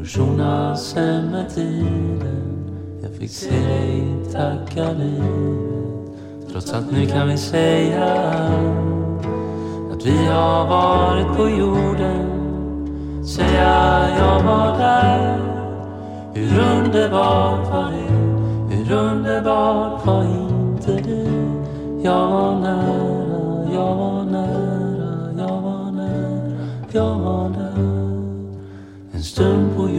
Sen med tiden jag fick se dig tacka livet. Trots att nu kan vi säga att vi har varit på jorden. Säga jag var där. Hur underbart var det? Hur underbart var inte det? Jag var nära, jag var nära, jag var nära, jag var där. En stund på